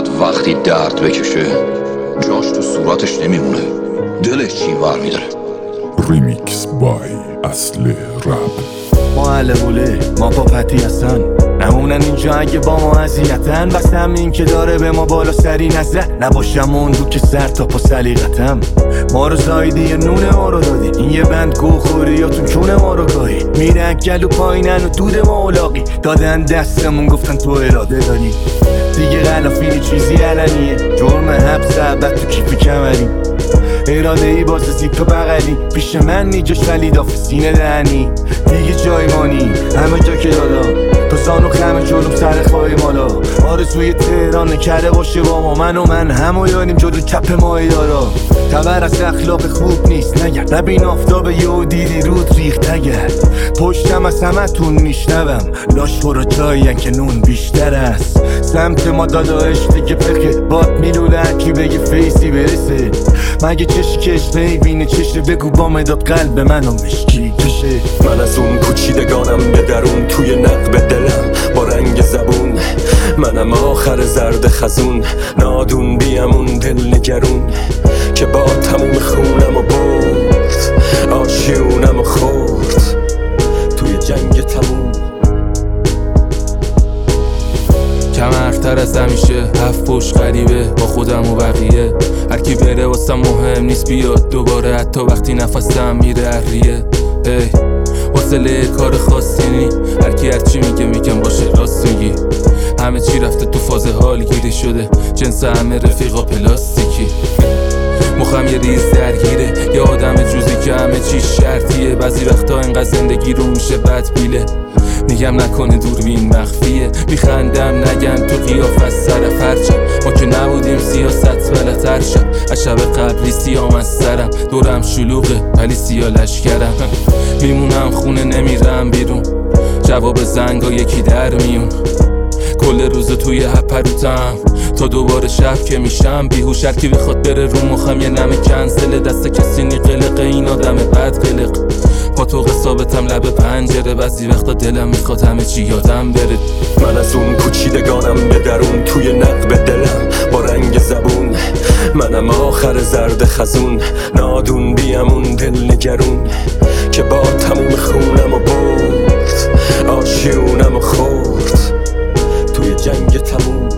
مرد وقتی درد بکشه جاش تو صورتش نمیمونه، دلش چین ور میداره. ریمیکس بای اصل رپ. ما علموله ما پاپتی هستن، نمونن اینجا اگه با ما اذیتن. بس همین که داره به ما بالا سری نزد، نباشم اون رو که سر تا پا سلیقتم. ما رو زایدی یه نونه ما رو دادی، این یه بند گو خوری یا تو چونه ما رو گاهی. میره گلو پایینن و دود ما اولاقی، دادن دستمون گفتن تو اراده داری. دیگه غلافینی چیزی علنیه، جرم حبس ابد تو کیف کمری. اراده ای باز زیپ بغلی، پیش من نیجاش ولی داف سینه دهنی. دیگه جای مانی همه جا که دادا، تو زانو خمه جلوم سر خواهی مالا. آرزوی تهران نکرده باشه با ما، من همو یاریم جلو کپ ماهی دارا. خبر از اخلاق خوب نیست نگرد، نبین آفتاب یهو دیدی رود ریخت نگرد. پشتم از همه تون میشنوم، لاش برو جایین که نون بیشتر است. سمت ما داداش دیگه پخه، باد میلوله هرکی بگه فیسی برسه. مگه چشی کش نمیبینه چشه، بگو با مداد قلب منو مشکی کشه. من از اون کوچیدگانم به درون، توی نقب دلم با رنگ زبون. منم آخر زرد خزون، نادون بیم اون دل نگرون که با تموم خونم و برد، آشیونم و خورد توی جنگ تموم. کمرتر از همیشه، هفت پشت غریبه با خودم و بقیه. هرکی بره واسم مهم نیست بیاد دوباره، حتی وقتی نفسم میره اریه. حوصله کار خاصی نی، هرکی هرچی میگم باشه راست میگی. همه چی رفته تو فاز حال گیری شده، جنس همه رفیقا پلاستیکی. مخم یه ریز درگیره، یه آدم جوزی که همه چی شرطیه. بعضی وقتا انقدر زندگی رو میشه بد بیله، میگم نکنه دوربین مخفیه. میخندم نگم تو قیاف از سر فرچم، ما که نبودیم سیاست بلتر شد. از شب قبلی سیام از سرم، دورم شلوغه ولی سیا لشکرم. میمونم خونه نمیرم بیرون، جواب زنگا یکی در میون. کل روز توی هپروتم تا دوباره شب که میشم بیهوش. هرکی بخواد بره رو مخم یه نمه کنسله، دست کسی نی قلقه، این آدم بد قلق. پا تو ثابتم لب پنجره، بعضی وقتا دلم میخواد همه چی یادم بره. من از اون کوچیدگانم به درون، توی نقب دلم با رنگ زبون. منم آخر زرد خزون، نادون بیم اون دل نگرون که با تموم خونم و برد، آشیونم و خورد توی جنگ تموم.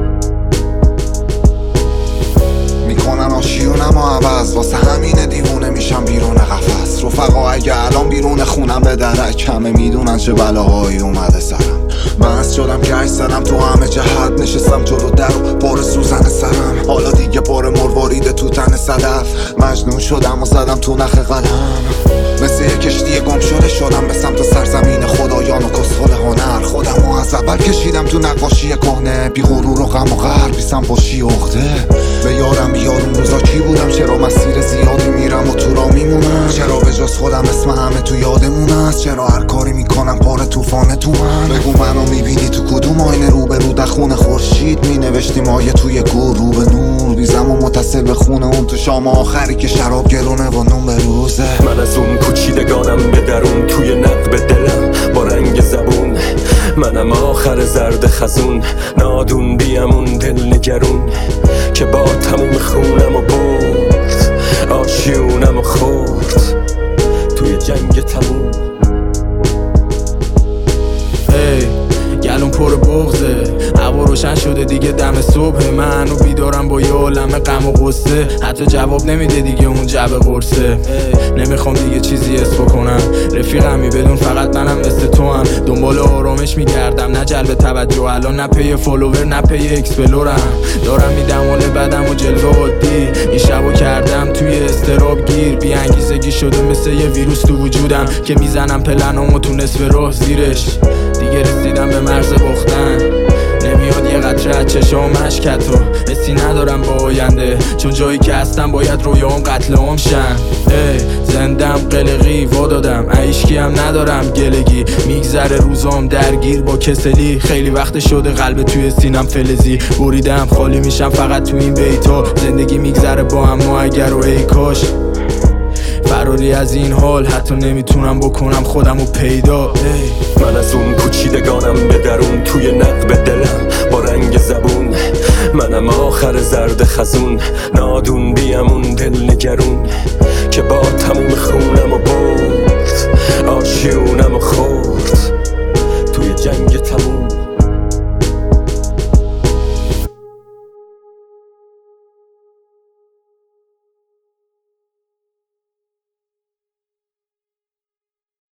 میکنن آشیونم و عوض، واسه همینه دیوونه میشم بیرون قفس. رفقا اگه الان بیرون خونم به درک، همه میدونن چه بلاهایی اومده سرم. بس شدم که عکس زدم تو همه جهت، نشستم جلو در و پر سوزن سرم. حالا دیگه پر مرواریده تو تن صدف، مجنون شدم و زدم تو نخ قلم. مثل یه کشتی گم شده شدم به سمت سرزمین خدایان و کسخل هنر. خودم و از اول کشیدم تو نقاشی کهنه، بی غرور و غم و قهر، بی سنباشی عقده. به یارم بیارون روزا کی بودم، چرا مسیر زیادی میرم و تو را میمونم. چرا به جز خودم اسم همه تو یادمون است، چرا هر کاری میکنم پار طوفانه تو من. بگو منو میبینی تو کدوم آینه، رو به رو در خون خورشید مینوشتیم آیه توی گور. رو به نور بیزم و متصل به خونه اون تو شام آخری که شراب گرونه و نون به روزه. من از اون کوچیدگانم به درون، توی نقب دلم با رنگ زبون. منم آخر زرد خزون، نادون بیم اون دل نگرون که با تموم خونم و برد، آشیونم و خورد توی جنگ تموم. گلون پر بغزه، هوا روشن شده دیگه دم صبح. من و بیدارم با یه عالمه غم و غصه، حتی جواب نمیده دیگه اون جب قرصه. نمیخوام دیگه چیزی حس بکنم، رفیقمی بدون فقط منم مثل تو هم. دنبال آرامش میگردم نه جلب توجه، الان نه پی فالوور نه پی اکسپلورم. دارم میدم حال بدم و جلوه عادی، این شبو کردم توی استراب گیر. بی انگیزگی شده مثل یه ویروس تو وجودم که میزنم پلنامو تو نصف راه زیرش. دیگه رسیدم به مرز باختن، نمیاد یه قطره از چشام اشکت رو. حسی ندارم با آینده، چون جایی که هستم باید رویام قتل عام شن. زندم قلقی وا دادم، عیشکی هم ندارم گلگی. میگذره روزام درگیر با کسلی، خیلی وقت شده قلب توی سینم فلزی. بریدم خالی میشم فقط تو این بیتا، زندگی میگذره با هم و اگر و ای کاش. فراری از این حال حتی نمیتونم بکنم خودمو پیدا. من از اون کوچیدگانم به درون، توی نقب دلم با رنگ زبون. منم آخر زرد خزون نادون بیامون دل نگرون که با تموم خونم و برد آشیون